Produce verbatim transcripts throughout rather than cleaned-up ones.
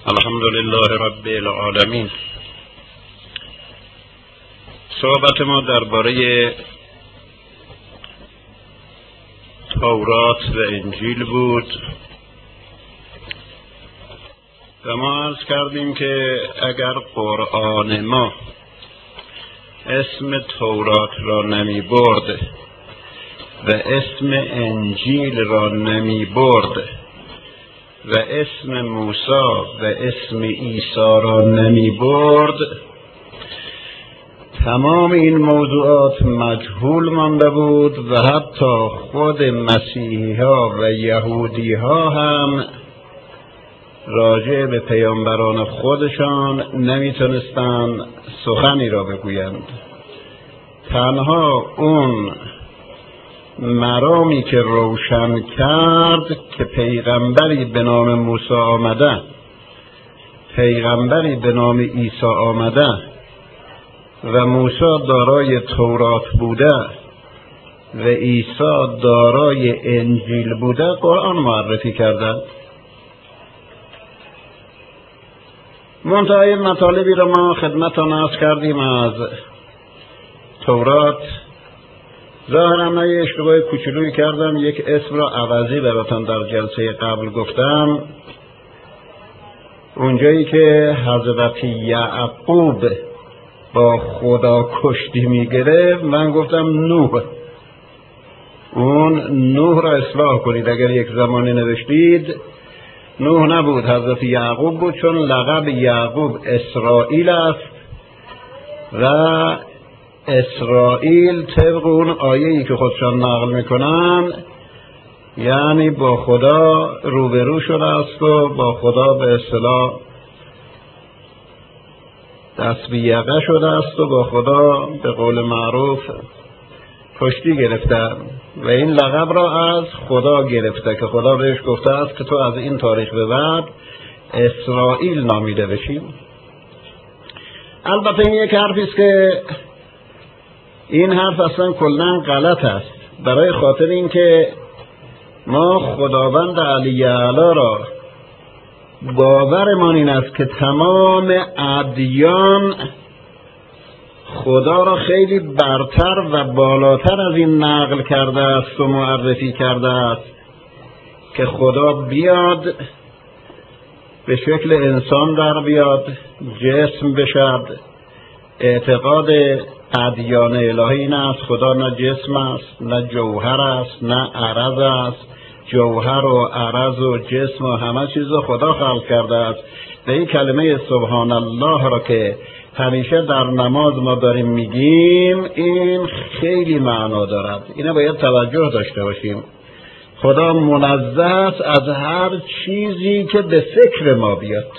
الحمد لله رب العالمین. صحبت ما درباره تورات و انجیل بود و ما عرض کردیم که اگر قرآن ما اسم تورات را نمی برد و اسم انجیل را نمی برد و اسم موسی و اسم عیسی را نمی برد، تمام این موضوعات مجهول مانده بود و حتی خود مسیحی ها و یهودی ها هم راجع به پیامبران خودشان نمیتونستند سخنی را بگویند. تنها اون مرامی که روشن کرد که پیغمبری به نام موسی آمده، پیغمبری به نام عیسی آمده و موسی دارای تورات بوده و عیسی دارای انجیل بوده، قرآن معرفی کردند. منتهای مطالبی را ما خدمتان عرض کردیم از تورات. ظاهرا من یه اشتباه کوچولویی کردم، یک اسم را عوضی براتون در جلسه قبل گفتم. اونجایی که حضرت یعقوب با خدا کشتی میگرفت من گفتم نوح. اون نوح را اصلاح کنید، اگر یک زمانی نوشتید نوح نبود، حضرت یعقوب بود، چون لقب یعقوب اسرائیل است و اسرائیل طبق اون آیه‌ای که خودشان نقل میکنن یعنی با خدا روبرو شده است و با خدا به اصطلاح دست به یقه شده است و با خدا به قول معروف کشتی گرفته و این لقب را از خدا گرفته که خدا بهش گفته است که تو از این تاریخ به بعد اسرائیل نامیده بشی. البته این یک حرفی است که این حرف اصلا کلاً غلط است، برای خاطر اینکه ما خداوند علی اعلی را باورمان این است که تمام ادیان خدا را خیلی برتر و بالاتر از این نقل کرده است و معرفی کرده است که خدا بیاد به شکل انسان در بیاد، جسم بشد. اعتقاد ادیان الهی این است خدا نه جسم است نه جوهر است نه عرض است. جوهر و عرض و جسم و همه چیز رو خدا خلق کرده است و این کلمه سبحان الله را که همیشه در نماز ما داریم میگیم این خیلی معنا دارد، اینو باید توجه داشته باشیم. خدا منزه است از هر چیزی که به فکر ما بیاد.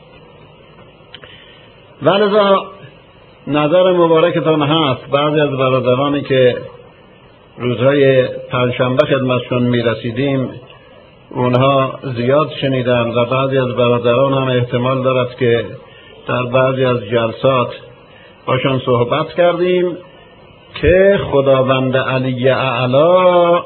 ولذا نظر مبارکتان هست بعضی از برادرانی که روزهای پنجشنبه خدمتشون میرسیدیم اونها زیاد شنیدن و بعضی از برادران هم احتمال دارد که در بعضی از جلسات باشون صحبت کردیم که خداوند علی اعلی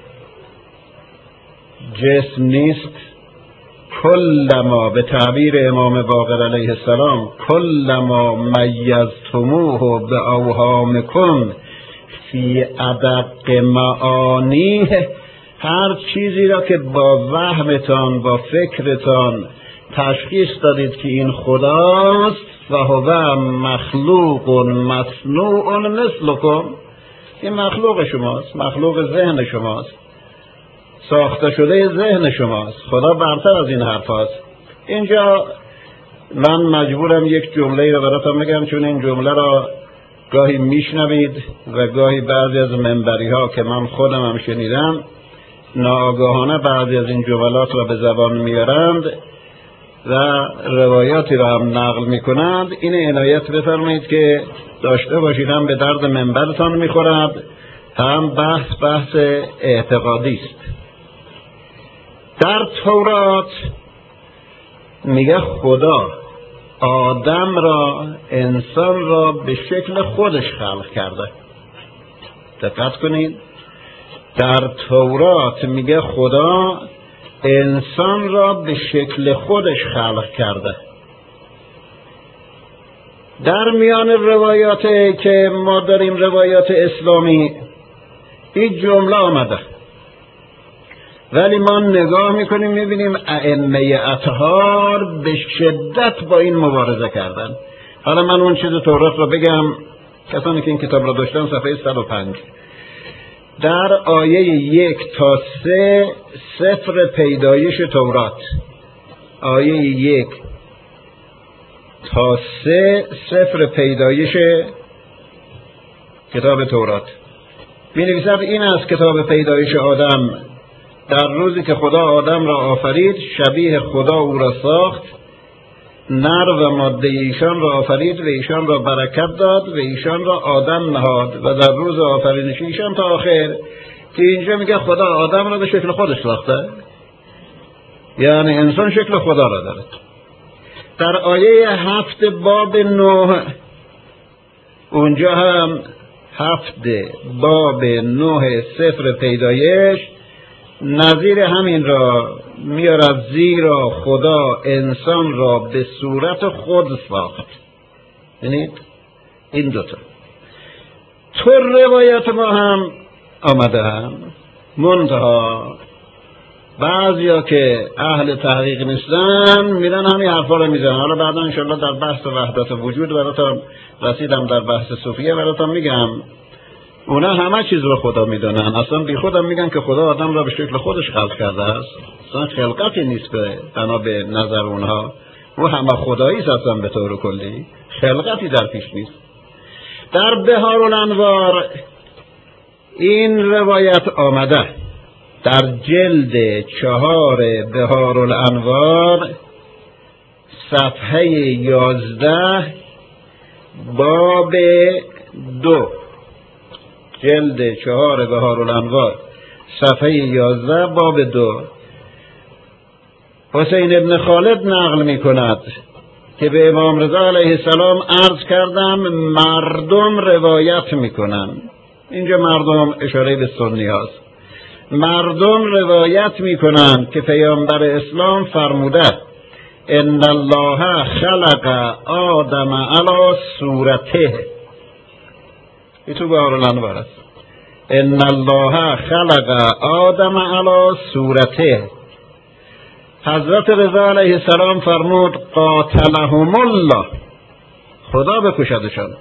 جسم نیست. کلما، به تعبیر امام باقر علیه السلام، کلما میزتموه به اوهامکم فی ادق معانیه، هر چیزی را که با وهمتان با فکرتان تشخیص دادید که این خداست و هو مخلوق مصنوع مثلکم، این مخلوق شماست، مخلوق ذهن شماست، ساخته شده ذهن شماست. خدا برتر از این حرف هست. اینجا من مجبورم یک جمله را براتون بگم چون این جمله را گاهی میشنوید و گاهی بعضی از منبری ها که من خودم هم شنیدم ناآگاهانه بعضی از این جملات را به زبان میارند و روایاتی را هم نقل میکنند. این عنایت بفرمایید که داشته باشید، هم به درد منبرتان میخورد هم بحث بحث اعتقادی است. در تورات میگه خدا آدم را، انسان را به شکل خودش خلق کرده. دقت کنید، در تورات میگه خدا انسان را به شکل خودش خلق کرده. در میان روایات که ما داریم، روایات اسلامی، این جمله آمده، ولی ما نگاه میکنیم میبینیم ائمه اطهار به شدت با این مبارزه کردن. حالا من اون چیز تورات رو بگم، کسانی که این کتاب را داشتن، صفحه صد و پنج، در آیه یک تا سه سفر پیدایش تورات، آیه یک تا سه سفر پیدایش کتاب تورات می نویسد این از کتاب پیدایش آدم: در روزی که خدا آدم را آفرید، شبیه خدا او را ساخت، نر و ماده ایشان را آفرید و ایشان را برکت داد و ایشان را آدم نهاد و در روز آفرینش ایشان تا آخر، که اینجا میگه خدا آدم را به شکل خودش ساخته، یعنی انسان شکل خدا را داره. در آیه هفت باب نه، اونجا هم هفت باب نه سفر پیدایش نظیر همین را میارد: زیرا خدا انسان را به صورت خود ساخت. ببینید این دوتا تو روایات ما هم آمده هم، منتها بعضیا که اهل تحقیق نیستن میرن همین حرفا رو میزنن. حالا بعدا انشالله در بحث وحدت وجود براتون رسیدم، در بحث صوفیه براتون میگم، اونا همه چیز رو خدا میدونن، اصلا بی خودم میگن که خدا آدم را به شکل خودش خلق کرده است، اصلا خلقتی نیست به بنا به نظر اونها، او همه خدایی است اصلا به طور کلی، خلقتی در پیش نیست. در بهار الانوار این روایت آمده، در جلد چهار بهار الانوار صفحه یازده باب دو، جلد چهار بهار الانوار صفحه یازده باب دو، حسین ابن خالد نقل می کند که به امام رضا علیه السلام عرض کردم مردم روایت می کنند. اینجا مردم اشاره به سنی هاست. مردم روایت می کنند که پیامبر اسلام فرموده: ان الله خلق آدم علی صورته. این تو بهار الانوار است. ان الله خلق آدم علی صورته. حضرت رضا علیه السلام فرمود: قاتلهم الله، خدا بکشدشان.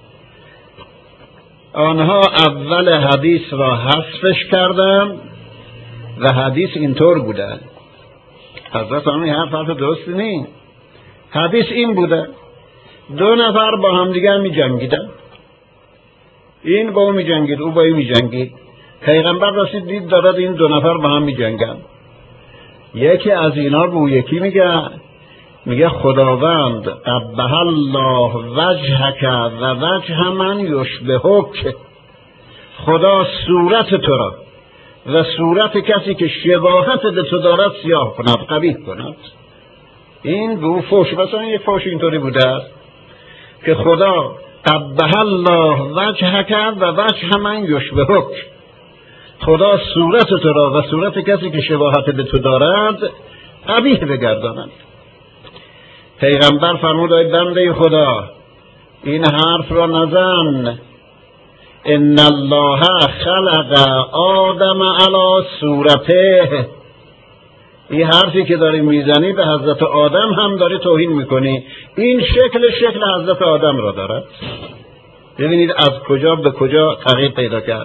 آنها اول حدیث را حذفش کردند و حدیث اینطور بوده. حضرت آنها این حرف حرف درستی نیست. حدیث این بوده: دو نفر با هم دیگر می جنگیدن، این با او می جنگید، او با این می جنگید. پیغمبر رسید دید دارد این دو نفر با هم می جنگن. یکی از اینا به یکی میگه میگه خداوند قبح الله وجهک و وجه من یشبهک، خدا صورت تو را و صورت کسی که شباهت به تو دارد سیاه کند، قبیح کند. این به او فوش، مثلا یک فوش اینطوری بوده است که خدا قبح الله وجهک و وجه من یشبهک، خدا صورت تو را و صورت کسی که شباهت به تو دارد قبیح بگرداند. پیغمبر فرمود: ای بنده خدا، این حرف را نزن. ان الله خلق آدم علی صورته. این حرفی که داری میزنی به حضرت آدم هم داری توهین میکنی. این شکل شکل حضرت آدم را دارد. ببینید از کجا به کجا تغییر پیدا کرد.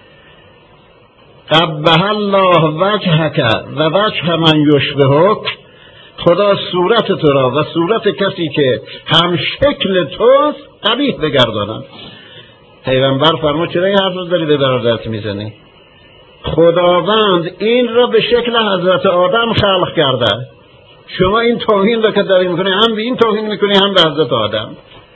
قبح الله وجهک و وجه من یشبهک، خدا صورت تو را و صورت کسی که هم شکل توست قبیح بگرداند. پیغمبر فرمود: چرا این حرف رو داری به برادرت میزنی؟ خداوند این را به شکل حضرت آدم خلق کرده، شما این توهین را که داری میکنی هم به این توهین میکنی هم به حضرت آدم.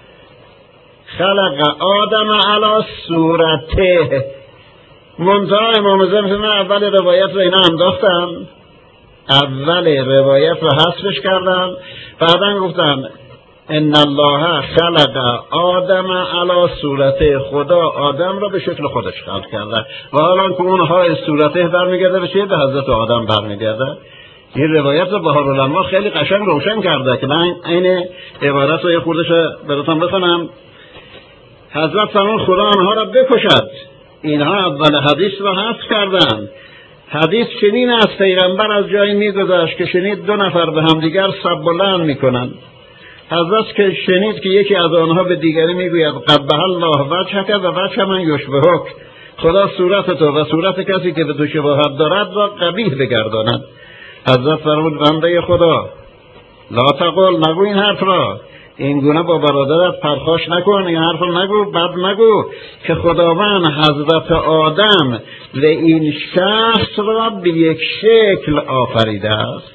خلق آدم علی صورته. منتها امام زمان اول روایت رو اینا انداختن، اول روایت رو حذفش کردن، بعدن گفتن ان الله خلق آدم علی صورته، خدا آدم را به شکل خودش خلق کرده. و حالا که اونها صورته برمیگرده به چیه؟ به حضرت آدم برمیگرده. این روایت رو بهارالانوار خیلی قشنگ روشن کرده که من این عبارت رو یه خوردش براتون بخونم. حضرت فرمود خدا آنها را بکشد، اینها اول حدیث را حذف کردند. حدیث چنین از پیغمبر از جایی میگذشت که شنید دو نفر به همدیگر سب بلند میکنند. حضرت که شنید که یکی از آنها به دیگری میگوید قبح الله وجهک و وجه من یشبهک، خدا صورت تو و صورت کسی که به تو شباهت دارد را قبیح بگرداند. حضرت فرمود بنده خدا لا تقل، نگو این حرف را، این گونه با برادرت پرخاش نکن، این حرف را نگو، بد نگو که خداوند حضرت آدم به این شخص را به یک شکل آفریده است.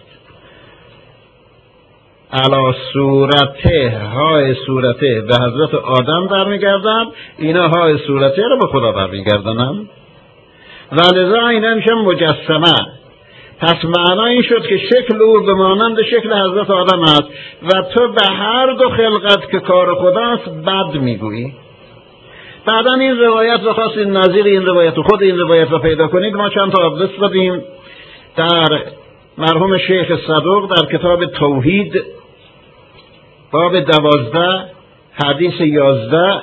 علا صورته، های صورته به حضرت آدم برمیگردند، اینا های صورته را به خدا برمیگردانند. ولذا اینا میشن مجسمه. پس معنا این شد که شکل او به مانند شکل حضرت آدم است و تو به هر دو خلقت که کار خداست بد میگویی. بعدا این روایت رو خواستید نظیر این روایت و خود این روایت رو پیدا کنید. ما چند تا آدرس دادیم در مرحوم شیخ صدوق در کتاب توحید باب دوازده حدیث یازده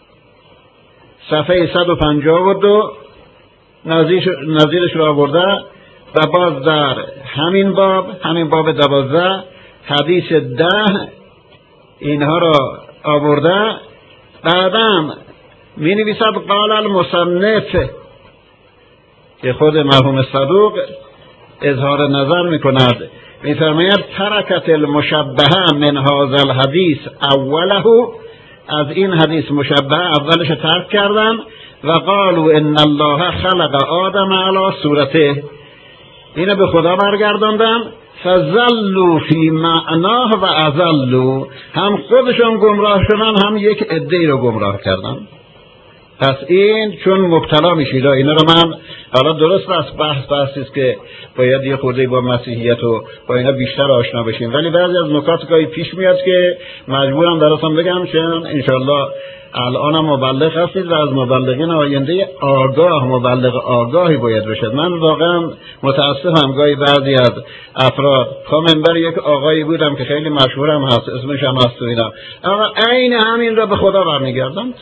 صفحه صد و پنجاه و دو نظیرش رو آورده و باز در همین باب همین باب دوازده حدیث ده اینها را آورده. بعدم می نویسد قال المصنف که خود مرحوم صدوق اظهار نظر می کند، می فرماید ترکت المشبهه من هذا الحدیث اوله، از این حدیث مشبهه اولش ترک کردن و قالوا ان الله خلق آدم علی صورته، اینو به خدا برگرداندن. فظلوا فی معناه و اضلوا، هم خودشون گمراه شدن هم یک عده‌ای رو گمراه کردن. پس این چون مبتلا میشید اینا رو من حالا درست است بحث بحثی است که باید یه خورده با مسیحیت و با اینا بیشتر آشنا بشیم، ولی بعضی از نکات گاهی پیش میاد که مجبورم براتون بگم چون انشالله الان هم مبلغ هستید و از مبلغین آینده آگاه مبلغ آگاهی باید بشد. من واقعا متاسفم گاهی بعضی از افراد تا منبر یک آقایی بودم که خیلی مشهورم هست اسمش هم هست و اینا، اما عین همین را به خدا برمیگردند.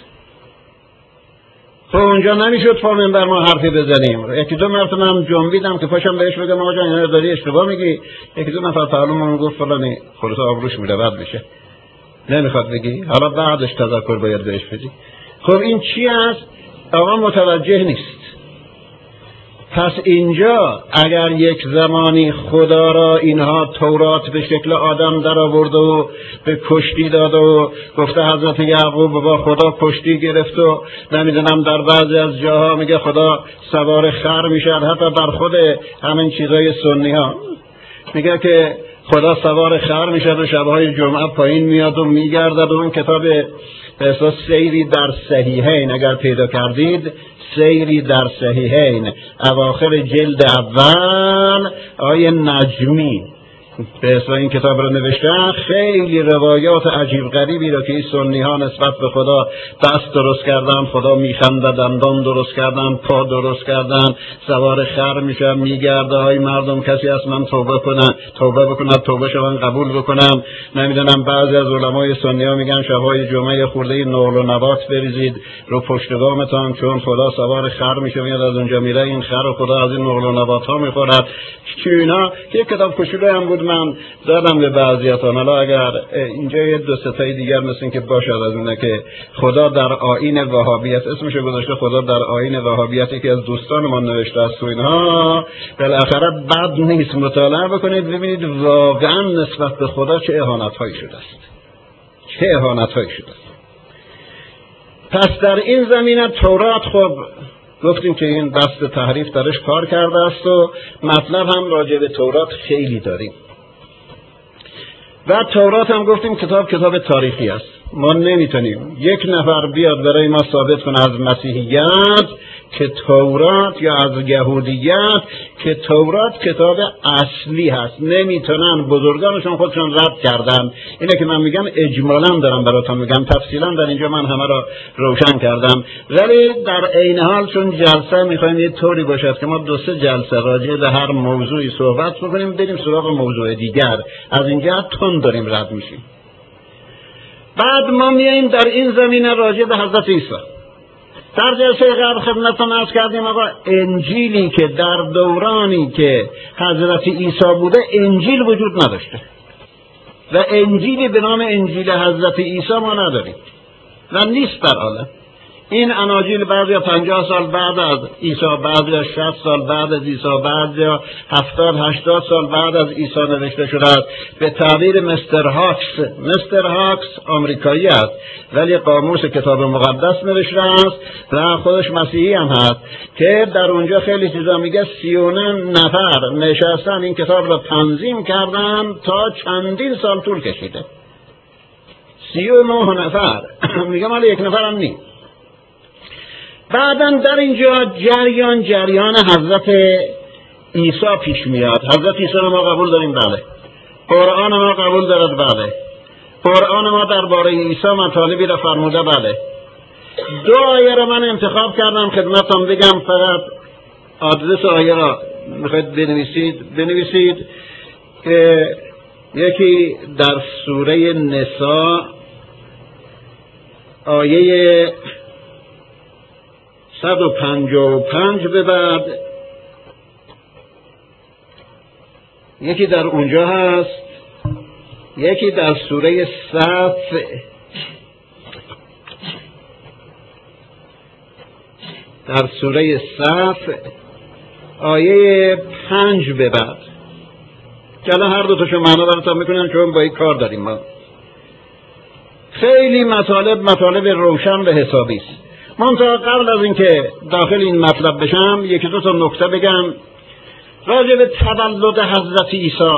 خب اونجا نمیشد پا منبر ما حرفی بزنیم. یکی دو مرتبه من جنبیدم که پاشم بهش بگم آقا جان اینا داری اشتباه میگی. یکی دو نفر تعلمون گفت فلانی خلاص آبروش میره بد میشه، نمیخواد بگی، حالا بعدش تذکر باید بهش بدی. خب این چی است؟ آقا متوجه نیست. پس اینجا اگر یک زمانی خدا را اینها تورات به شکل آدم در آورد و به کشتی داد و گفته حضرت یعقوب با خدا کشتی گرفت و نمیدونم در بعضی از جاها میگه خدا سوار خر میشد، حتی در خود همین چیزای سنی ها میگه که خدا سوار خر میشد و شبهای جمعه پایین میاد و میگردد. و اون کتاب احساس سیری در صحیحین اگر پیدا کردید، سیری در صحیحین اواخر جلد اول آیه نجمی به اسم این کتاب رو نوشتن، خیلی روایات عجیب غریبی رو که این سنی ها نسبت به خدا دست درست کردن، خدا میخنده، دندان درست کردن، پا درست کردن، سوار خر میشن میگرده، های مردم کسی از من توبه کنن توبه بکنن توبه شون قبول بکنم. نمیدونم بعضی از علمای سنی ها میگن شبهای جمعه خورده نقل و نبات بریزید رو پشتگامتان چون خدا سوار خر میشه میاد از اونجا میره، این خر و خدا از این نقل و نبات ها میخورد. چی اینا که یک کتاب کوچولو هم بود من دادم به بعضیاتون. حالا اگر اینجا یه دو سه تای دیگر مثل که باشد از اونه که خدا در آیین وهابیت اسمشو گذاشته، خدا در آیین وهابیت که از دوستان ما نوشته است و اینها، بالاخره بد نیست مطالعه بکنید ببینید واقعا نسبت به خدا چه اهانت‌هایی شده است، چه اهانت‌هایی شده است. پس در این زمینه تورات خب گفتیم که این دست تحریف درش کار کرده است و مطلب هم راجع به تورات خیلی داریم. و تورات هم گفتیم کتاب کتاب تاریخی است. ما نمیتونیم یک نفر بیاد برای ما ثابت کنه از مسیحیت که تورات یا از یهودیت که تورات کتاب اصلی هست، نمیتونن بزرگانشون خودشون رد کردن. اینه که من میگم اجمالا دارم براتون میگم، تفصیلا در اینجا من همه را روشن کردم، ولی در عین حال چون جلسه میخوایم یه طوری باشد که ما دو سه جلسه راجع به هر موضوعی صحبت بکنیم بریم سراغ موضوع دیگر، از اینجا تون داریم رد میشیم. بعد ما میاییم در این زمینه راجع به حضرت عیسی. در جلسه قبل خدمتتون عرض کردیم آقا انجیلی که در دورانی که حضرت عیسی بوده انجیل وجود نداشته و انجیلی به نام انجیل حضرت عیسی ما نداریم و نیست در عالم. این اناجیل بعضی پنجاه سال بعد از عیسی، بعضی شصت سال بعد از عیسی، بعضی هفتاد هشتاد سال بعد از عیسی نوشته شده است. به تعبیر مستر هاکس، مستر هاکس آمریکایی است ولی قاموس کتاب مقدس نوشته است و خودش مسیحی هم هست که در اونجا خیلی چیزا میگه. سی و نه نفر نشستن این کتاب را تنظیم کردن تا چندین سال طول کشیده. سی و نه نفر میگه مال یک نفر هم نیست. بعدن در اینجا جریان جریان حضرت عیسی پیش میاد. حضرت عیسی رو ما قبول داریم، بله. قرآن ما قبول دارد، بله. قرآن ما درباره عیسی مطالبی را فرموده، بله. دو آیه را من انتخاب کردم خدمتتون بگم، فقط آدرس آیه را میخواید بنویسید بنویسید که یکی در سوره نساء آیه صد و پنجاه و پنج به بعد، یکی در اونجا هست، یکی در سوره صف در سوره صف آیه پنج به بعد. که هر دو تاشو معنا براتون میکنم چون با این کار داریم ما. خیلی مطالب مطالب روشن و حسابی است. منتها قبل از اینکه داخل این مطلب بشم یکی دو تا نکته بگم راجع به تولد حضرت عیسی.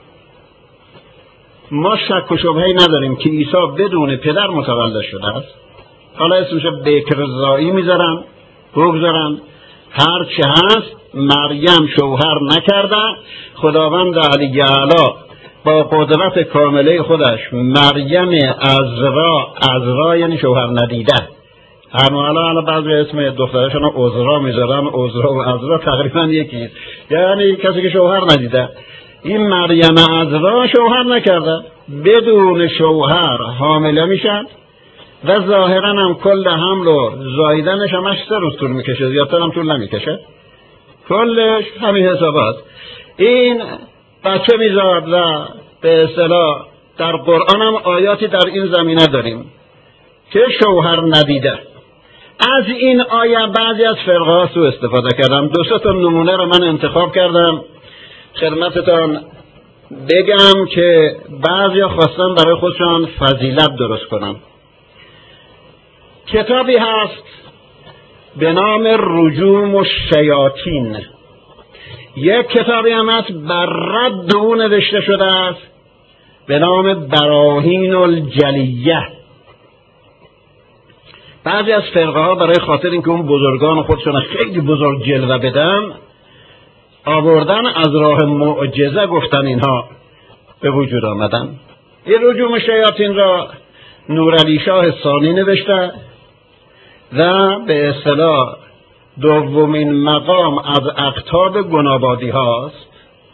ما شک و شبهه‌ای نداریم که عیسی بدون پدر متولد شده است. حالا اسمش بکرزایی میذارن، بگذارن، هر چه هست. مریم شوهر نکرده، خداوند علی اعلی با قدرت کامله خودش مریم عذرا، عذرا یعنی شوهر ندیده، اما الان بعضی اسم دخترشون عذرا میذارن، عذرا و عذرا تقریبا یکی، یعنی کسی که شوهر ندیده. این مریم عذرا شوهر نکرده، بدون شوهر حامله میشن و ظاهرا هم کل حمل و زایدنش همش سه روز طول میکشه، زیادتر هم طول نمیکشه، کلش همین حسابات. این بچه میزاد و به اصطلاح در قرآن هم آیاتی در این زمینه داریم که شوهر ندیده. از این آیه بعضی از فرقه ها سو استفاده کردم. دو سه تا نمونه رو من انتخاب کردم خدمتتان بگم که بعضی خواستن برای خودشان فضیلت درست کنن. کتابی هست به نام رجوم الشیاطین، یک کتابی هم هست بر رد او نوشته شده است به نام براهین الجلیه. بعضی از فرقه ها برای خاطر اینکه اون بزرگان خودشون خیلی بزرگ جلوه بدن آوردن از راه معجزه گفتن اینها به وجود آمدن. این رجوم شیاطین را نورعلی شاه ثانی نوشته و به اصطلاح دومین مقام از اقطاب گنابادی هاست.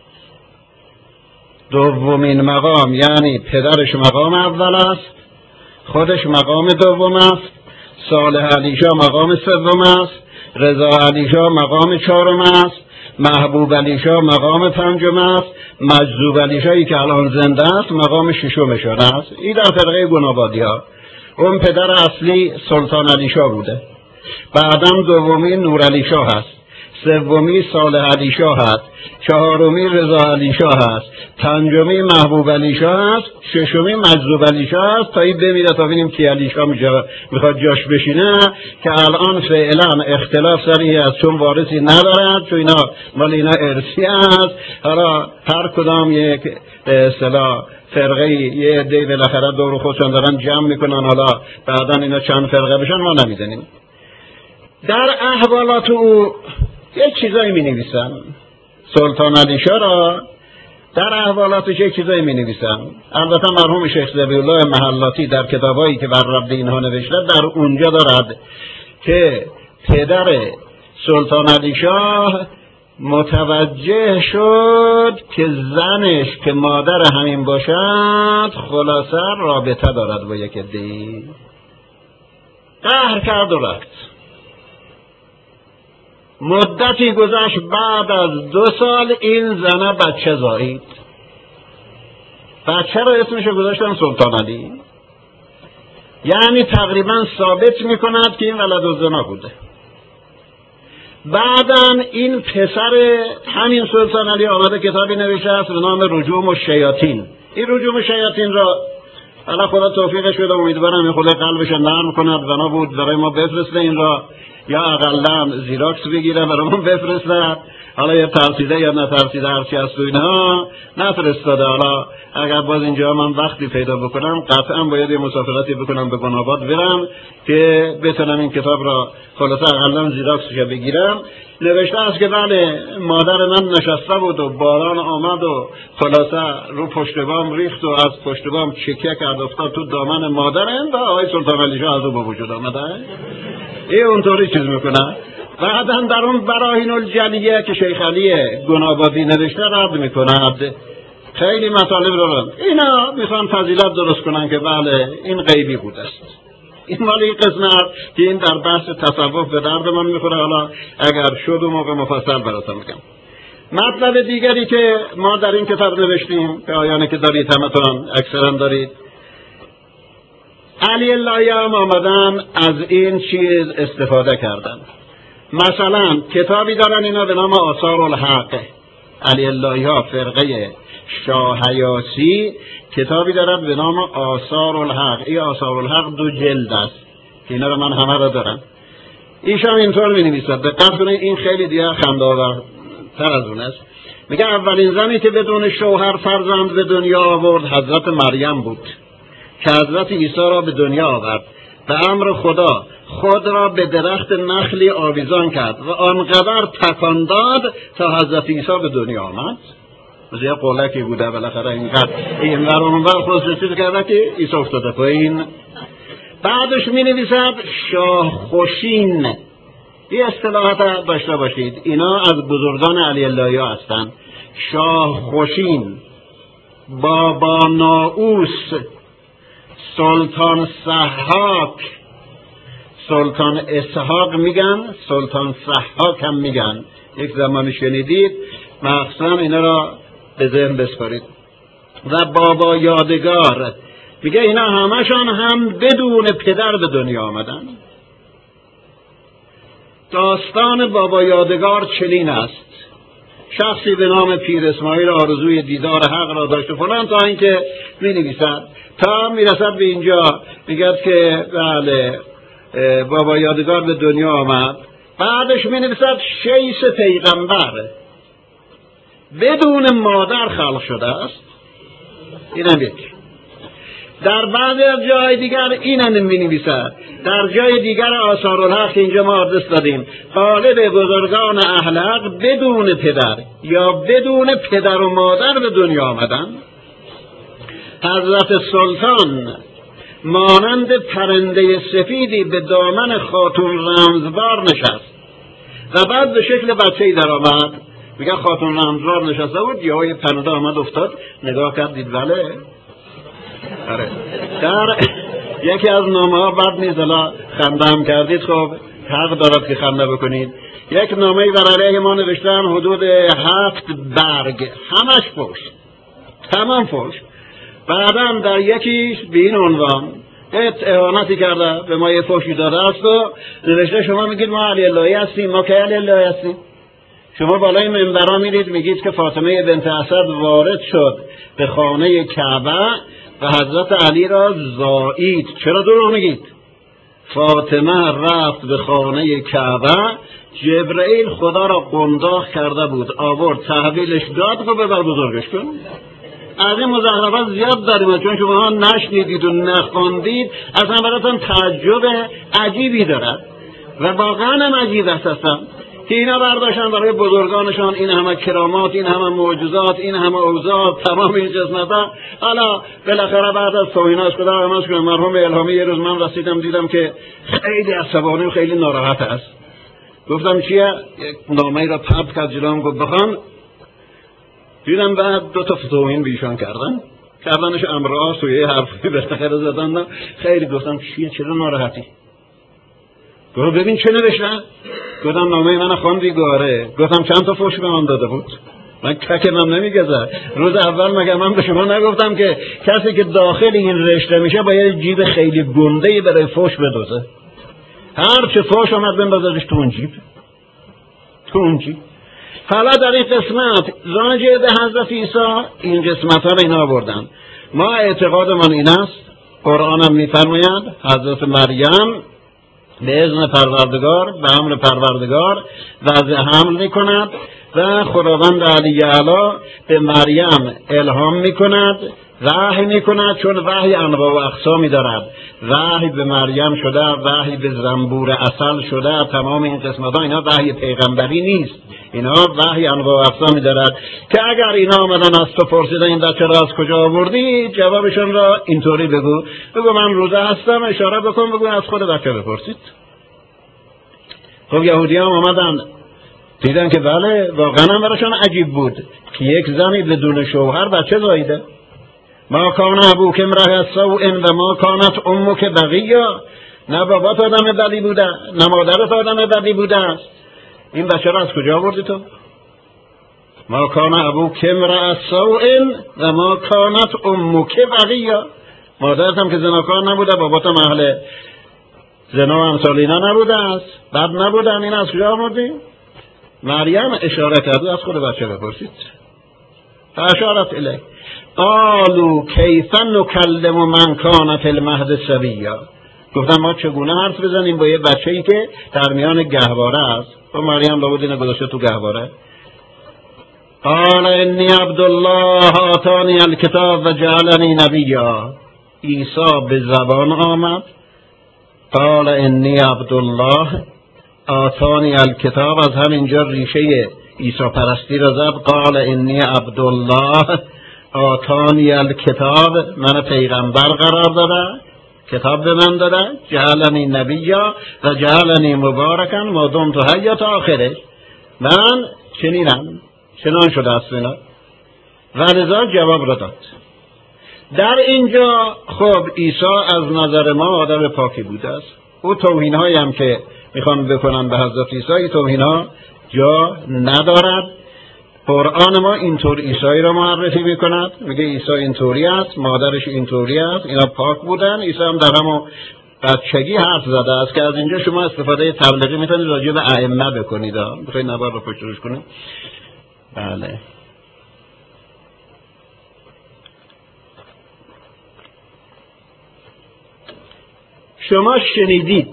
دومین مقام یعنی پدرش مقام اول است، خودش مقام دوم است، صالح علی شاه مقام سوم است، رضا علی شاه مقام چهارم است، محبوب علی شاه مقام پنجم است، مجذوب علی شاهی که الان زنده است مقام ششمشون است. این در فرقه گنابادی ها. اون پدر اصلی سلطان علی شاه بوده، بعدم دومی نور علی شاه هست، سومی صالح علی شاه هست، چهارمی رضا علی شاه هست، پنجمی محبوب علی شاه هست، ششمی مجذوب علی شاه هست تا این بمیره تا ببینیم کی علی شاه میخواد جاش بشینه که الان فعلا اختلاف سری است چون وارثی ندارد، چون اینا مال اینا ارثی است. حالا هر کدام یک به اصطلاح فرقه یه عده بالاخره دور خودشون دارن جمع میکنن، حالا بعدن اینا چند فرقه بشن ما نمیدونیم. در احوالات او یک چیزایی می نویسن، سلطان علی شاه را در احوالاتش یک چیزایی می نویسن. البته مرحوم شیخ ذبیح‌الله محلاتی در کتابایی که بر رد اینها نوشته در اونجا دارد که پدر سلطان علی شاه متوجه شد که زنش که مادر همین باشد خلاصه رابطه دارد با یک عده‌ای، قهر کرد و رفت. مدتی گذشت، بعد از دو سال این زنه بچه زایید. بچه را اسمش گذاشتن سلطان علی، یعنی تقریبا ثابت میکند که این ولد الزنا بوده. بعدن این پسر همین سلطان علی آمده کتابی نوشته است به نام رجوم الشیاطین. این رجوم الشیاطین را الله خدا توفیقش بده، امیدوارم این خدا قلبش نرم کند، بنا بود برای ما بفرسته این را، یا اقلا زیراکس بگیره برای ما بفرسته. حالا یا ترسیده یا نترسیده هرچی از تو اینها نفرستاده. حالا اگر باز اینجا من وقتی پیدا بکنم قطعا باید یه مسافرتی بکنم به گناباد برم که بتونم این کتاب را خلاصه اقلا زیراکسش بگیرم. نوشته است که بله مادر من نشسته بود و باران آمد و خلاصه رو پشت بام ریخت و از پشت بام چکه کرد افتاد تو دامن مادرم و آقای سلطان علی شاه از او به وجود آمده. این اونطوری چیز میکنه. بعدن در اون براهین الجلیه که شیخ علی گنابادی نوشته رد میکند، خیلی مطالب دارن. اینا میخوان فضیلت درست کنن که بله این غیبی بوده است. این مالی قسمت که این در بحث تصوف به درد من میخوره. حالا اگر شد و موقع مفصل براتون میگم. مطلب دیگری که ما در این کتاب نوشتیم که آیانی که دارید همتون اکثرا دارید، علی اللهی هم آمدن از این چیز استفاده کردن. مثلا کتابی دارن اینا به نام آثار الحق، علی اللهی ها فرقه شاه حیاسی کتابی دارد به نام آثار الحق. این آثار الحق دو جلد است که اینا رو من همه را دارم. ایشان اینطور می نویسد، دقت کنید این خیلی دیگه خنده‌آورتر از اون است. میگه اولین زنی که بدون شوهر فرزند به دنیا آورد حضرت مریم بود که حضرت عیسی را به دنیا آورد. به امر خدا خود را به درخت نخلی آویزان کرد و آنقدر تکان داد تا حضرت عیسی به دنیا آمد. مثل یه قولکی بوده بالاخره اینقدر این ور اون ور خودش چیز کرده که عیسی افتاده پایین. بعدش می نویسد شاه خوشین. این اصطلاحات داشته باشید، اینا از بزرگان علی اللهی ها هستند. شاه خوشین، بابا ناؤوس، سلطان سحاک، سلطان اسحاق میگن، سلطان سحاک هم میگن. یک زمانی شنیدید، مخصوصا اینا را به ذهن بسپارید. و بابا یادگار، میگه اینا همشان هم بدون پدر به دنیا آمدن. داستان بابا یادگار چنین است: شخصی به نام پیر اسماعیل آرزوی دیدار حق را داشت و فلان، تا اینکه می نویسد تا می رسد به اینجا میگه که بله بابا یادگار به دنیا آمد. بعدش می نویسد شیس پیغمبر بدون مادر خلق شده است. اینم یک. در بعضی از جای دیگر اینم می نویسد، در جای دیگر آثار الحق که اینجا ما آدرس دادیم، غالب بزرگان اهل حق بدون پدر یا بدون پدر و مادر به دنیا آمدن. حضرت سلطان مانند پرنده سفیدی به دامن خاتون رمزبار نشست و بعد به شکل بچه‌ای در آمد. میگه خاتون رمزبار نشسته بود، یه پرنده آمد افتاد، نگاه کرد دید بله. آره. در یکی از نامه ها بعد نیز الا خنده هم کردید، خب حق دارد که خنده بکنید. یک نامه بر علیه ما نوشتن حدود هفت برگ، همش فحش، تمام فحش. بعدم در یکیش به این عنوان اهانتی کرده، به ما یه فحشی داده است و نوشته شما میگید ما علی اللهی هستیم. ما که علی اللهی هستیم؟ شما بالای منبرها میرید میگید که فاطمه بنت اسد وارد شد به خانه کعبه و حضرت علی را زایید. چرا دروغ میگید؟ فاطمه رفت به خانه کعبه، جبرئیل خدا را قنداق کرده بود، آورد تحویلش داد که ببر بزرگش کن. از این مزخرفات زیاد داریم، چون شما ها نشنیدید و نخواندید اصلا براتون تعجب عجیبی دارد. و واقعا هم عجیب است هستن که اینا برداشتن برای بزرگانشان این همه کرامات، این همه معجزات، این همه اوضاع، تمام این قسمتا. حالا بالاخره بعد از توهیناش خدا رحمتش کنه مرحوم الهامی یه روز من رسیدم دیدم که خیلی عصبانی و خیلی ناراحت است. گفتم چیه؟ یک نامه را پرت کرد جلوم گفت بخوان. دیدم بعد دو تا توهین به ایشان کردن کردنش امراض و یه حرفی بالاخره زدن. خیلی گفتم چیه، چرا ناراحتی؟ گفت ببین چه نوشتن. گفتم نامه من خواندی؟ گاره. گفتم چند تا فحش به من داده بود؟ من ککم نمیگذر. روز اول مگه من به شما نگفتم که کسی که داخل این رشته میشه باید جیب خیلی گنده‌ای برای فحش بدوزه؟ هر چه فحش آمد بندازش تو اون جیب، تو اون جیب. حالا در این قسمت زاجر به حضرت عیسی این قسمت ها رو اینا آوردن. ما اعتقادمان این است، قرآن هم میفرماید حضرت مریم به اذن پروردگار، به امر پروردگار وضع حمل میکند و خداوند علی اعلی به مریم الهام میکند، وحی میکند، چون وحی انواع و اقسامی دارد. وحی به مریم شده، وحی به زنبور عسل شده، تمام این قسمت ها اینا وحی پیغمبری نیست، اینا وحی انواع و اقسامی دارد که اگر اینا آمدن از تو پرسیدن این بچه را از کجا آوردی، جوابشون را اینطوری بگو، بگو من روزه هستم، اشاره بکن، بگو از خود بچه بپرسید. خب یهودی هم آمدن دیدن که بله واقعا هم براشون عجیب بود که یک زنی بدون شوهر بچه زاییده. ما کان ابوک امرأ سوء و ما کانت امک بغیا. نه بابات آدم بدی بوده، نه مادرت آدم بدی بوده است. این بچه را از کجا آوردی تو؟ ما کان ابوک امرأ سوء و ما کانت امک بغیا. مادرت هم که زناکار نبوده، بابات هم اهل زنا و امثال اینا نبوده است، بد نبودن، این از کجا آوردی؟ مریم اشاره کرد از خود بچه بپرسید. اشارت الیه. قالوا کیف نکلم من کان فی المهد صبیا. گفتم ما چگونه حرف بزنیم با یه بچه‌ای که در میان گهواره است؟ و مریم لابد اینو گذاشته تو گهواره. قال انی عبدالله آتانی الکتاب و جعلنی نبیا. عیسی به زبان آمد، قال انی عبدالله آتانی الکتاب، از همینجا ریشه عیسی پرستی را زد. قال انی عبدالله آتانی الکتاب، من پیغمبر قرار داده، کتاب به من داده، جعلنی نبیا و جعلنی مبارکا ما دمت حیا تا آخرش. من چنینم، چنان شده است اینا. و لذا جواب را داد. در اینجا خب عیسی از نظر ما آدم پاکی بوده است. او توهین هایی هم که میخوان بکنن به حضرت عیسی، توهین ها جا ندارد. قرآن ما اینطور عیسی را معرفی میکند، میگه عیسی اینطوری است، مادرش اینطوری است، اینا پاک بودن. عیسی هم در همون بچگی حرف زده است که از اینجا شما استفاده تبلیغی میتونید راجع به ائمه بکنید. بخواید نباید رو پشت روش کنید. بله شما شنیدید،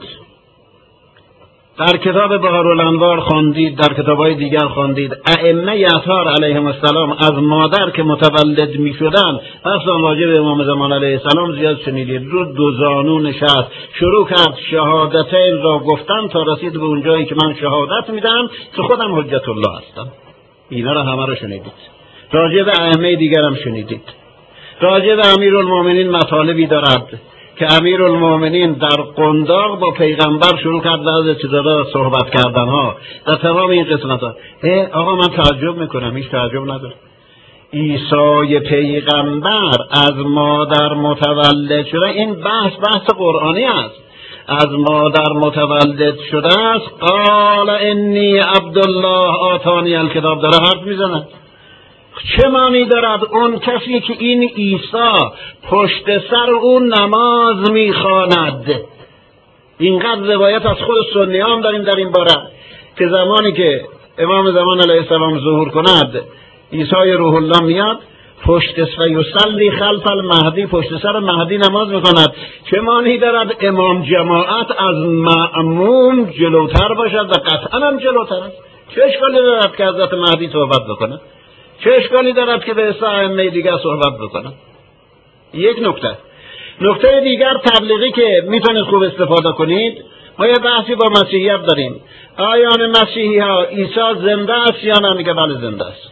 در کتاب بهارالانوار خواندید، در کتاب‌های دیگر خواندید، ائمه اطهار علیهم السلام از مادر که متولد می‌شدند، مثلا راجع به امام زمان علیه السلام زیاد شنیدید. رو دو زانو نشست، شروع کرد شهادتین را گفتن تا رسید به اونجایی که من شهادت میدم که خودم حجت الله هستم. اینا را همه رو شنیدید. راجع به ائمه دیگر هم شنیدید. راجع به امیرالمومنین مطالبی دارد که امیرالمومنین در قنداق با پیغمبر شروع کرد بعضی چیزا را صحبت کردن ها، در تمام این قسمت ها. آقا من تعجب میکنم، هیچ تعجب نداره. عیسی پیغمبر از مادر متولد شده، این بحث بحث قرآنی است. از مادر متولد شده است. قال انی عبدالله آتانی الکتاب، داره حرف میزنه. چه معنی دارد اون کسی که این عیسی پشت سر اون نماز میخواند؟ اینقدر روایت از خود سنی هم داریم در این باره که زمانی که امام زمان علیه السلام ظهور کند، عیسی روح الله میاد پشت سر یصلی خلف المهدی، پشت سر مهدی نماز میخواند. چه معنی دارد امام جماعت از مأموم جلوتر باشد و قطعا هم جلوتر است؟ چه اشکالی دارد که حضرت مهدی صحبت بکنه؟ چه اشکالی دارد که به حساب ائمه دیگر صحبت بکنه؟ یک نکته. نکته دیگر تبلیغی که میتونید خوب استفاده کنید، ما یه بحثی با مسیحیت داریم، آیان مسیحی ها عیسی زنده است یا نه؟ میگه بله زنده است.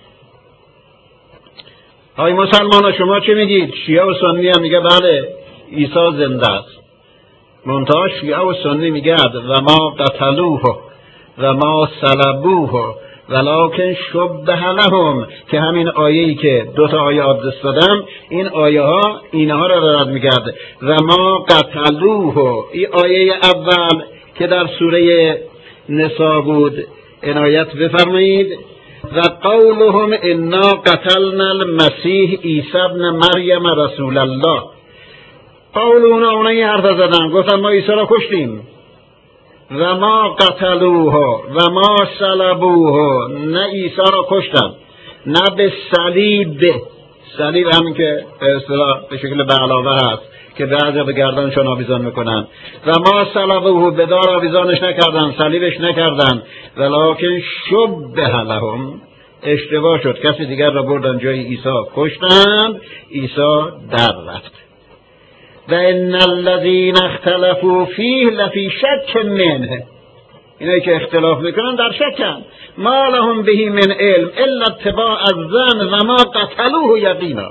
آی مسلمان ها شما چه میگید؟ شیعه و سنی هم میگه بله عیسی زنده است. منتها شیعه و سنی میگه و ما قتلوه و ما صلبوه ولکن شبه لهم، که همین آیه‌ای که دو تا آیه آدرس دادم این آیه ها اینها را رد میگرده. و ما قتلوه، این آیه اول که در سوره نساء بود عنایت بفرمایید. و قولهم انا قتلنا المسیح عیسی ابن مریم رسول الله، قول اونا اونا این حرف زدن، گفتن ما عیسی را کشتیم. و ما قتلوه و ما صلبوه، نه عیسی را کشتن نه به صلیب، صلیب همین که به اصطلاح به شکل به علاوه هست که بعضی به گردنشان آویزان میکنن. و ما صلبوه، به دار آویزانش نکردن، صلیبش نکردن. ولکن شبه لهم، اشتباه شد، کسی دیگر را بردن جای عیسی کشتند، عیسی در رفت. و ان الذین اختلفوا فیه لفی شک منه، اینایی که اختلاف میکنن در شکن. ما لهم به من علم الا اتباع الظن و ما قتلوه یقینا.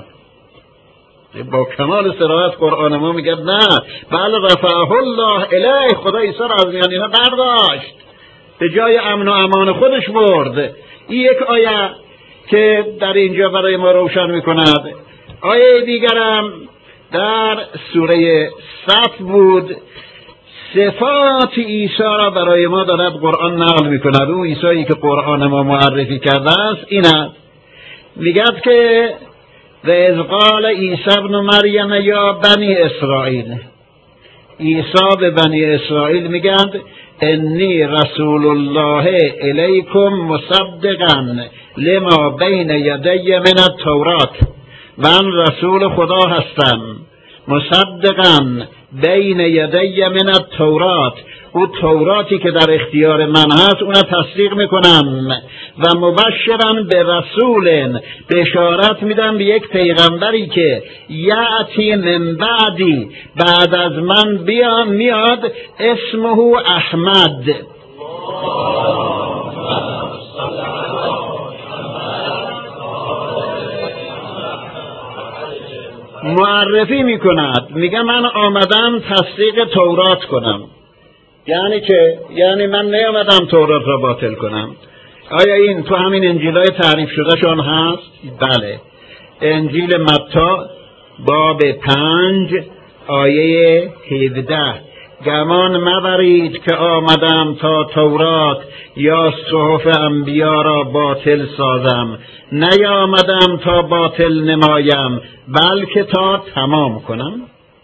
با کمال صراحت قرآن ما میگه نه، بله رفعه الله الیه، خدا عیسی را از میان اینا برداشت، به جای امن و امان خودش برد. این یک آیه که در اینجا برای ما روشن میکند. آیه دیگرم در سوره صف بود، صفات عیسی را برای ما دارد قرآن نقل میکند. او عیسی که قرآن ما معرفی کرده است این است، میگد که و اذ قال عیسی ابن مریم یا بنی اسرائیل، عیسی به بنی اسرائیل میگند انی رسول الله الیکم مصدقا لما بین یدی من التورات، من رسول خدا هستم مصدقا بین یدی من التورات، او توراتی که در اختیار من هست اون تصدیق میکنم. و مبشرا به رسول، بشارت میدم به یک پیغمبری که یأتی من بعدی، بعد از من بیام میاد، اسمه احمد. معرفی میکند، میگه من آمدم تصدیق تورات کنم. یعنی که یعنی من نیامدم تورات را باطل کنم. آیا این تو همین انجیلای تعریف شده شان هست؟ بله. انجیل متی باب پنج آیه هفده، گمان مبرید که آمدم تا تورات یا صحف انبیا را باطل سازم، نیامدم تا باطل نمایم بلکه تا تمام کنم.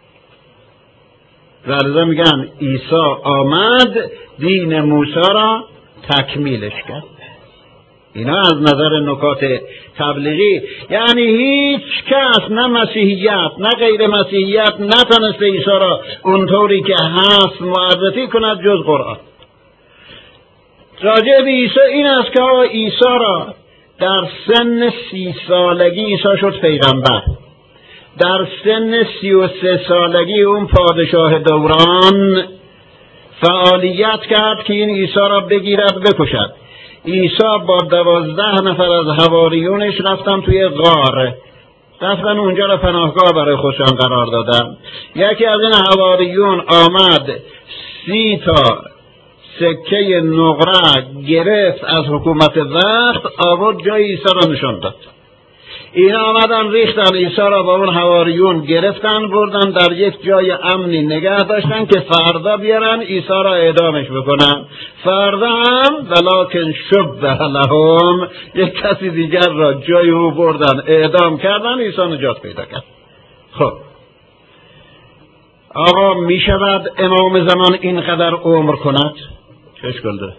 ورزه میگن عیسی آمد دین موسی را تکمیلش کرد. اینا از نظر نکات تبلیغی، یعنی هیچ کس، نه مسیحیت نه غیر مسیحیت، نتونسته عیسی را اونطوری که هست معرفی کند جز قرآن. راجع به عیسی این است که عیسی را در سن سی سالگی عیسی شد پیغمبر، در سن سی و سه سالگی اون پادشاه دوران فعالیت کرد که این عیسی را بگیرد بکشد. عیسی با دوازده نفر از حواریونش رفتن توی غار، رفتن اونجا را پناهگاه برای خودشان قرار دادن. یکی از این حواریون آمد سی تا سکه نقره گرفت از حکومت وقت، آورد جای عیسی را نشان داد. اینا آمدن ریختن عیسی را با اون حواریون گرفتن بردن در یک جای امنی نگه داشتن که فردا بیارن عیسی را اعدامش بکنن. فردا هم ولکن شبه لهم، یک کسی دیگر را جای او بردن اعدام کردن، عیسی نجات پیدا کرد. خب آقا می شود امام زمان اینقدر عمر کند؟ چه اشکال داره؟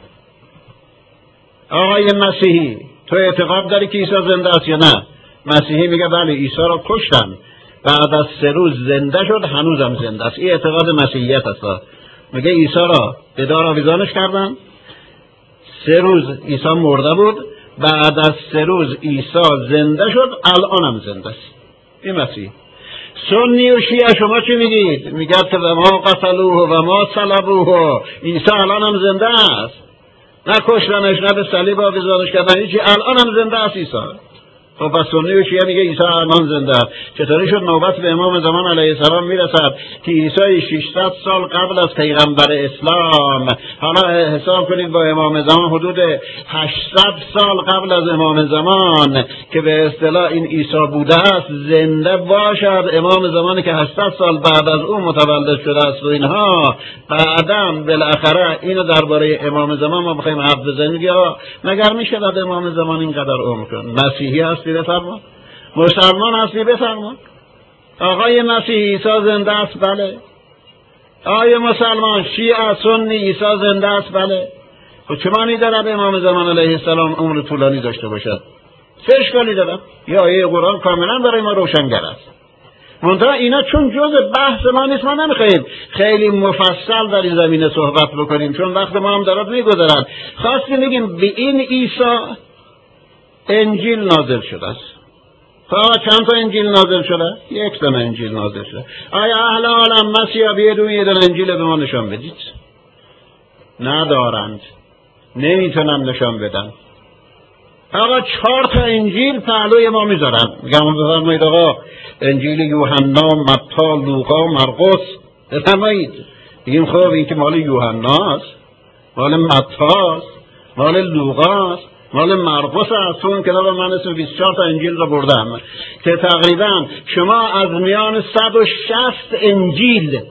آقای مسیحی تو اعتقاد داری که عیسی زنده است یا نه؟ مسیحی میگه بله عیسی را کشتن، بعد از سه روز زنده شد، هنوزم زنده است. این اعتقاد مسیحیت است. میگه عیسی را به دار آویزانش کردن، سه روز عیسی مرده بود، بعد از سه روز عیسی زنده شد، الانم زنده است. این مسیح. سنی و شیعه شما چی میگید؟ میگید که و ما قتلوه و ما صلبوه، عیسی الان هم زنده است، نه کشتنش نه به صلیب آویزانش کردن، هیچی، الان هم زنده است عیسی. خب پس سنی و شیعه میگه عیسی الان زنده است. چطوری شد نوبت به امام زمان علیه السلام میرسد که عیسی ششصد سال قبل از پیغمبر اسلام، حالا حساب کنید با امام زمان حدود هشتصد سال قبل از امام زمان که به اصطلاح این عیسی بوده است زنده باشد، امام زمانی که هشتصد سال بعد از اون متولد شده است و اینها، بعداً بالاخره اینو درباره امام زمان ما بخوایم حرف بزنیم یا مگر میشود امام زمان اینقدر عمر کنه؟ مسیحی هستی بفرما، مسلمان هستی بفرما، آقای مسیحی عیسی زنده است بله، آقای مسلمان شیعه سنی عیسی زنده است بله. خب چه معنی دارد امام زمان علیه السلام عمر طولانی داشته باشد؟ چه اشکالی دارد؟ یا آیه قرآن کاملا برای ما روشنگر است. منتها اینا چون جز بحث ما نیست، ما نمیخوایم خیلی مفصل در این زمینه صحبت بکنیم چون وقت ما هم دارد میگذرد. خواستیم بگیم به این عیسی انجیل نازل شده است. خب چند تا انجیل نازل شده؟ یک تا انجیل نازل شده. آیا اهل عالم مسیحا بیادون یه دونه انجیل به ما نشان بدید؟ ندارند، نمیتونن نشان بدن. آقا چهار تا انجیل پهلوی ما میذارن، میگم بفرمایید آقا انجیل یوحنا، متی، لوقا، مرقس بفرمایید. این خب این که مال یوحناست، مال متی، مال لوقاست، مال مرقس است. اون کتاب من اسم بیست و چهار تا انجیل را بردم که تقریبا شما از میان صد و شصت انجیل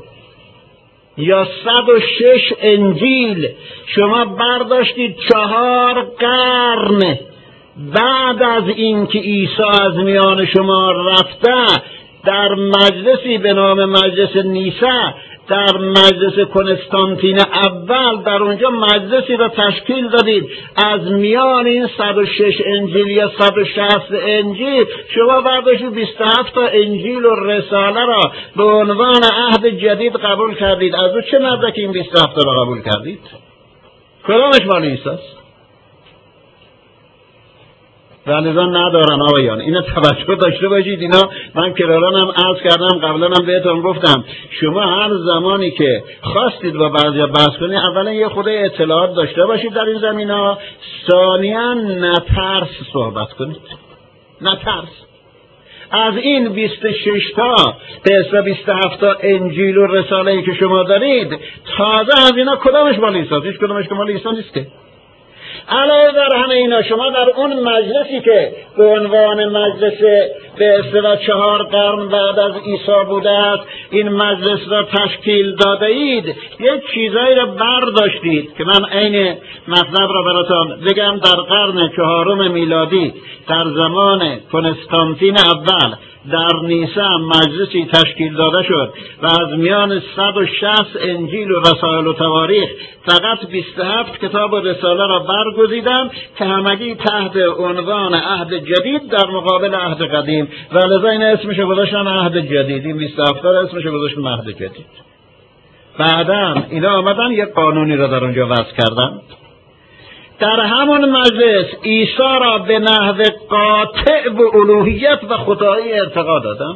یا صد و شش انجیل شما برداشتید چهار قرن بعد از اینکه عیسی از میان شما رفته، در مجلسی به نام مجلس نیسا، در مجلس کنستانتین اول، در اونجا مجلسی را تشکیل دادید. از میان این صد و شش انجیل یا صد و شصت انجیل شما برداشتید بیست و هفت تا انجیل و رساله را به عنوان عهد جدید قبول کردید. از او چه مدرکی این بیست و هفت را قبول کردید؟ کدامش مال عیسی است؟ ولذا ندارن آقایان، اینا توجه داشته باشید. اینا من کرارانم عرض کردم، قبلا هم بهتون گفتم، شما هر زمانی که خواستید با بعضیا بحث کنید، اولا یه خود اطلاعات داشته باشید در این زمینا، ثانیاً نترس صحبت کنید، نترس. از این بیست و شش تا تا بیست و هفت تا انجیل و رساله‌ای که شما دارید، تازه از اینا کدامش مال عیسی است؟ هیچ کدامش که مال عیسی نیست که. علاوه بر همه اینا شما در اون مجلسی که به عنوان مجلس به اصطلاح چهار قرن بعد از عیسی بوده است، این مجلس را تشکیل داده اید، یک چیزایی را برداشتید که من عین مطلب را براتون بگم. در قرن چهارم میلادی در زمان کنستانتین اول در نیسا مجلسی تشکیل داده شد و از میان صد و شصت انجیل و رسائل و تواریخ فقط بیست و هفت کتاب و رساله را برگزیدم که همگی تحت عنوان عهد جدید در مقابل عهد قدیم، و لذا این اسمش گذاشتن عهد جدید. این بیست و هفت را اسمش گذاشتن عهد جدید. بعدا اینا آمدن یک قانونی را در اونجا وضع کردن. در همون مجلس عیسی را به نحو قاطع به الوهیت و خدایی ارتقا دادن.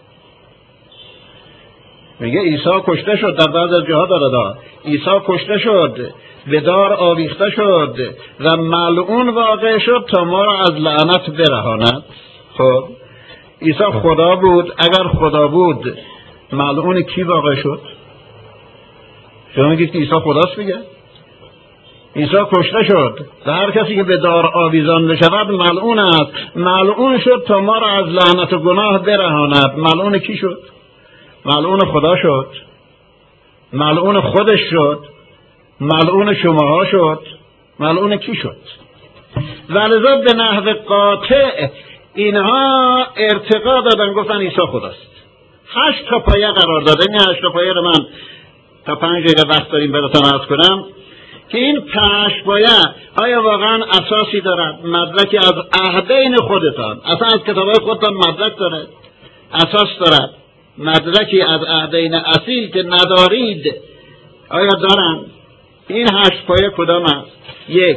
میگه عیسی کشته شد، در بعض از جاها داره عیسی کشته شد، به دار آویخته شد و ملعون واقع شد تا ما را از لعنت برهاند. خب عیسی خدا بود، اگر خدا بود ملعون کی واقع شد؟ شما میگید که عیسی خداست دیگه. عیسی کشته شد و هر کسی که به دار آویزان بشود ملعون است. ملعون شد تا ما را از لعنت و گناه برهاند. ملعون کی شد؟ ملعون خدا شد، ملعون خودش شد، ملعون شماها شد، ملعون کی شد؟ ولذا به نحو قاطع اینها ارتقا دادن، گفتن عیسی خداست. هشت تا پایه قرار دادن. این هشت تا پایه رو من تا پنج دقیقه وقت داریم براتون عرض کنم که این پنج پایه آیا واقعا اساسی دارد؟ مدرکی از عهدین خودتان، اصلا از کتابای خودتان مدرک داره؟ اساس دارد؟ مدرکی از عهدین اصیل که ندارید آیا دارن؟ این هشت پایه کدام است؟ یک،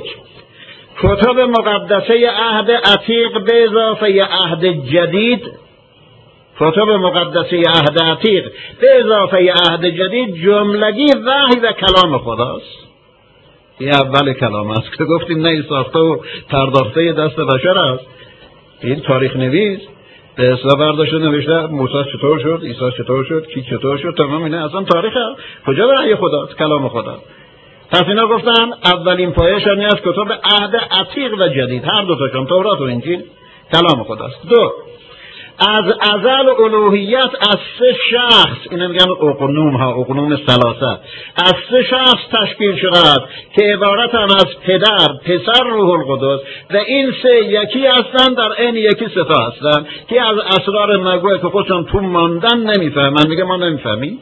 کتب مقدسه عهد عتیق به اضافه عهد جدید کتب مقدسی عهد عتیق به اضافه عهد جدید جملگی وحی و کلام خداست. این اول کلام است که گفتیم نه ساخته و پرداخته دست بشر است. این تاریخ نویس به اصلا برداشته نوشته موسی چطور شد، عیسی چطور شد، کی چطور شد، تمام اینه اصلا تاریخ کجا وحی خداست، کلام خدا. پس اینا گفتن اولین پایه‌شان از کتب عهد عتیق و جدید، هر دو تاشون تورات و انجیل کلام خداست. دو، از ازل الوهیت از سه شخص، اینا میگن اقنوم ها، اقنوم ثلاثه، از سه شخص تشکیل شده است که عبارتن از پدر، پسر، روح القدس و این سه یکی هستن، در عین یکی سه تا هستن که از اسرار نگوه که خودشون تو ماندن نمیفهمن. میگه ما نمیفهمیم.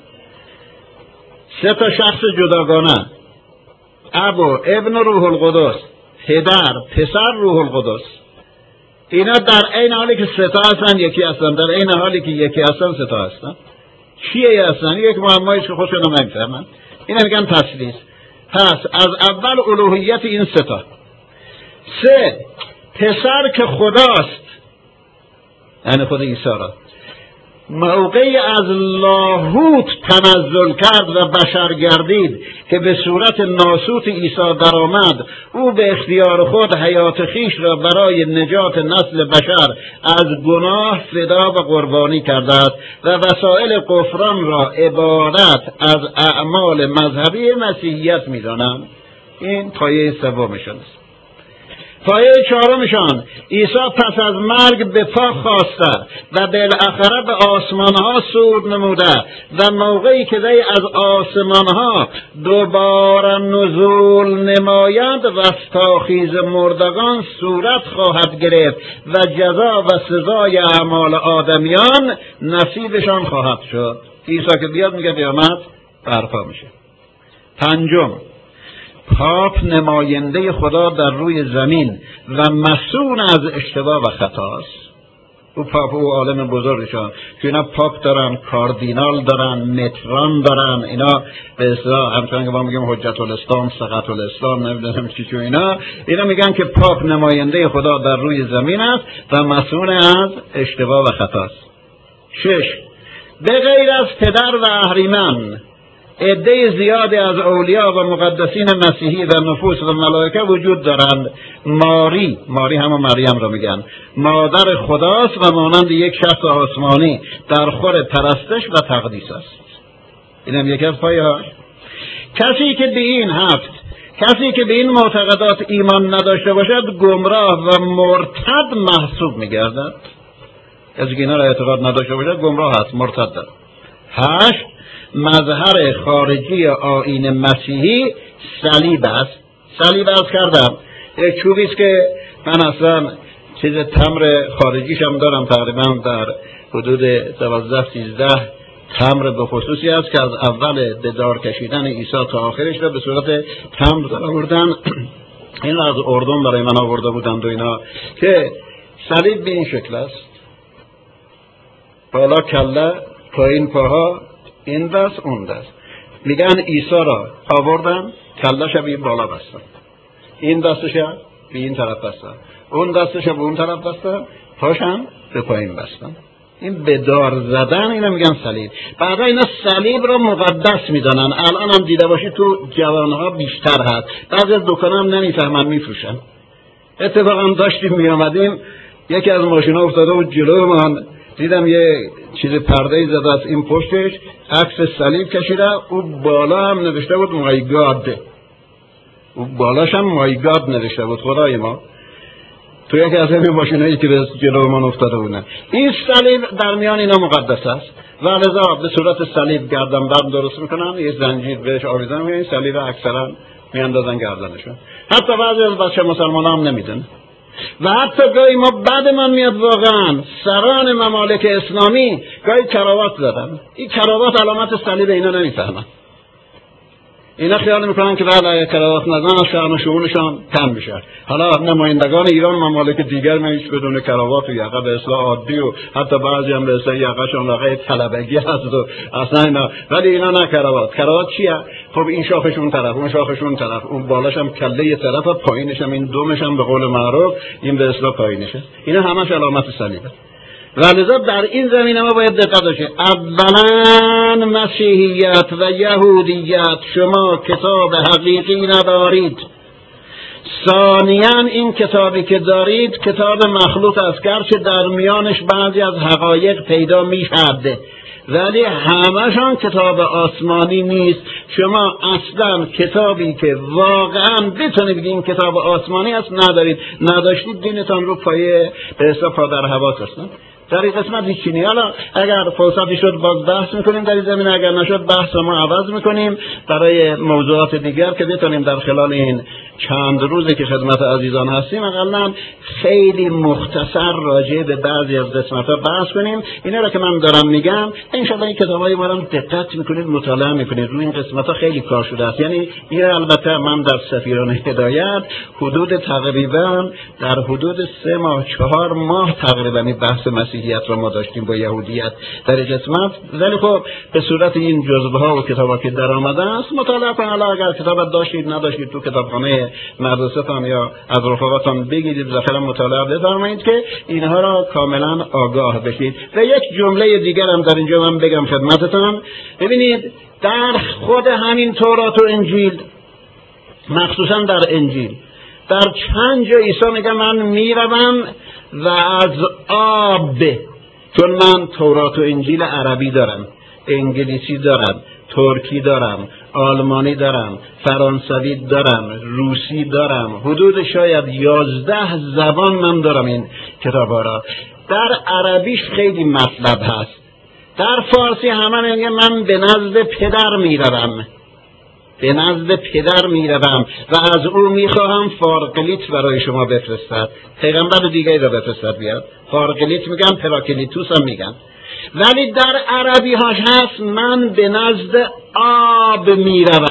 سه تا شخص جداگانه، اب و ابن روح القدس، پدر، پسر، روح القدس. اینا در عین حالی که سه تا هستن یکی هستن، در عین حالی که یکی هستن سه تا هستن. چیه هستن؟ یک معمایش که خودشون نمیفهمن. اینا میگن تثلیث. پس از اول الوهیت این سه تا. سه، پسر که خداست، یعنی خود عیسی را موقعی از لاهوت تنزل کرد و بشر گردید که به صورت ناسوت عیسی درآمد، او به اختیار خود حیات خیش را برای نجات نسل بشر از گناه فدا و قربانی کرده است و وسایل غفران را عبارت از اعمال مذهبی مسیحیت می‌دانند. این پایه سومشان است. پایه چهارمشان، عیسی پس از مرگ به پا خاسته و بالاخره به آسمانها صعود نموده و موقعی که وی از آسمانها دوباره نزول نماید رستاخیز مردگان صورت خواهد گرفت و جزا و سزای اعمال آدمیان نصیبشان خواهد شد. عیسی که بیاد میگه قیامت برپا میشه. پنجم، پاپ نماینده خدا در روی زمین و مسئول از اشتباه و خطاست. او پاپ او عالم بزرگشان که اینا پاپ دارن، کاردینال دارن، متران دارن، اینا به اصطلاح همچنان که ما میگیم حجت الاسلام، سقط الاسلام، نمیدونم چی چی اینا اینا میگن که پاپ نماینده خدا در روی زمین است و مسئول از اشتباه و خطاست. شش، به غیر از پدر و اهریمن عده زیادی از اولیا و مقدسین مسیحی و نفوس و ملائکه وجود دارند. ماری، ماری همون مریم را میگن، مادر خداست و مانند یک شخص آسمانی در خور پرستش و تقدیس است. اینم یکی از پایه‌هاش. کسی که به این هفت کسی که به این معتقدات ایمان نداشته باشد گمراه و مرتد محسوب میگردد. کسی که اینا را اعتقاد نداشته باشد گمراه است، مرتد است. هشت، مظهر خارجی آیین مسیحی صلیب است. صلیب است کردم یک چوبی است که من اصلا چیز تمر خارجیش هم دارم، تقریبا در حدود دوازده سیزده تمر به خصوصی است که از اول به دار کشیدن عیسی تا آخرش را به صورت تمر آوردن. این را از اردن برای من آورده بودند و اینا، که صلیب به این شکل است، بالا کله، پایین پاها، این دست اون دست. میگن عیسی را آوردن کله‌ش به این بالا بستن، این دستش به این طرف بستن، اون دستش به اون طرف بستن، پاشم به پایین بستن. این به دار زدن اینا میگن صلیب. بعدا اینا صلیب را مقدس میدانن. الان هم دیده باشی تو جوانها بیشتر هست، بعضی از دکان هم نمیفهمن میفروشن. اتفاقا داشتیم میامدیم یکی از ماشینا افتاده بود جلو من، دیدم یه چیز پرده‌ای زده است این پشتش، عکس صلیب کشیده، او بالا هم نوشته بود مای گاد، او بالاش هم مای گاد نوشته بود. خدای ما، تو یکی از این ماشینایی که به جلو من افتاده بودن. این صلیب در میان اینا مقدس است و لذا به صورت صلیب گردن بند درست میکنن، یه زنجیر بهش آویزن میکنن، این صلیب اکثرا میاندازن گردنشون. حتی بعضی از بچه مسلمان هم نمیدن. و حتی گاهی ما بعد من میاد واقعا سران ممالک اسلامی گاهی کراوات زدن. این کراوات علامت صلیب اینا نمیفهمن. اینا خیال میکنن که بعد اگه کراوات نزنن شأن و شؤونشان کم میشه. حالا نمایندگان ایران ممالک دیگر میش بدون کراوات و یقه به اصطلاح عادی و حتی بعضی هم به اصطلاح یقهشون لقه طلبگی هست و اصلا اینا، ولی اینا نه کراوات. کراوات چیه؟ خب این شاخش اون طرف، اون شاخش اون طرف، اون بالاش هم کله یه طرف، پایینش هم این دومش هم به قول معروف این به اصطلاح پایینشه. اینا همش علامت صلیبه. ولذا در این زمینه ما باید دقت داشته. اولا مسیحیت و یهودیت شما کتاب حقیقی ندارید. ثانیاً این کتابی که دارید کتاب مخلوط است، گرچه در میانش بعضی از حقایق پیدا می‌شود ولی همشان کتاب آسمانی نیست. شما اصلا کتابی که واقعا بتونید بگید این کتاب آسمانی است ندارید. نداشتید دینتان رو پایه به حساب پا در هوا کردن. در این قسمت هیچی نیست. حالا اگر فرصتی شد باز بحث میکنیم در این زمینه، اگر نشد بحث ما عوض میکنیم برای موضوعات دیگر که بتونیم در خلال این چند روزی که خدمت عزیزان هستیم اقلا خیلی مختصر راجع به بعضی از قسمت‌ها بحث کنیم. اینا را که من دارم میگم انشاءالله این کتابای ما رو دقت میکنید، مطالعه میکنید، روی این قسمت‌ها خیلی کار شده است. یعنی این البته من در سفیران هدایت حدود تقریبا در حدود سه ماه چهار ماه تقریبا بحث مسیحیت رو ما داشتیم با یهودیت در این قسمت، ولی خب به صورت این جزوه ها و کتابا که در آمده است مطالعه کنید. حالا اگر کتاب داشتید نداشتید تو کتابخانه مدرسه‌تان یا از رفقاتان بگیرید ذخیره مطالعه بفرمایید که اینها را کاملا آگاه بشید. و یک جمله دیگر هم در اینجا من بگم خدمتتان. ببینید در خود همین تورات و انجیل، مخصوصا در انجیل، در چند جا عیسی میگه من میروم و از آب، چون من تورات و انجیل عربی دارم، انگلیسی دارم، ترکی دارم، آلمانی دارم، فرانسوی دارم، روسی دارم، حدود شاید یازده زبان من دارم این کتابا را. در عربیش خیلی مطلب هست. در فارسی همه میگه من به نزد پدر میروم، به نزد پدر میروم و از او میخواهم فارقلیت برای شما بفرستد. پیغمبر دیگری را بفرستد بیاد. فارقلیت میگن، پراکلیتوس هم میگن. ولی در عربی هاش هست من به نزد آب میروم.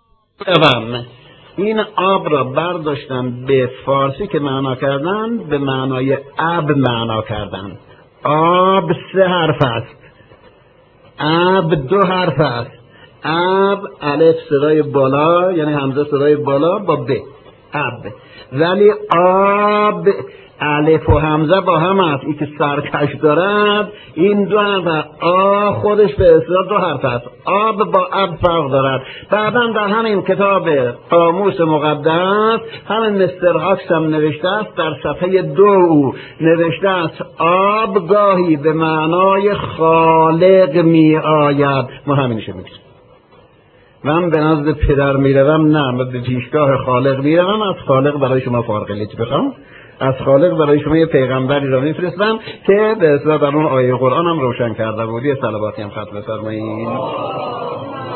این آب را برداشتن به فارسی که معنا کردن به معنای اب معنا کردن. آب سه حرف است، اب دو حرف است. اب الف صدای بالا یعنی همزه صدای بالا با ب، اب. ولی آب الف و همزه با هم است. این که سرکش دارد این دو حرف، آ خودش به اصطلاح دو حرف است. آب با اب فرق دارد. بعدا در همین کتاب قاموس مقدس همین مستر هاکس هم نوشته است، در صفحه دو او نوشته است آب گاهی به معنای خالق می آید. ما همینشه میگیم من به نزد پدر میروم، نه من به پیشگاه خالق میروم. از خالق برای شما فارقلیت بخوام، از خالق برای شما یه پیغمبری را میفرستم که به اصطلاح در اون آیه قرآن هم روشن کرده بودی. صلواتی هم ختم بفرمایید.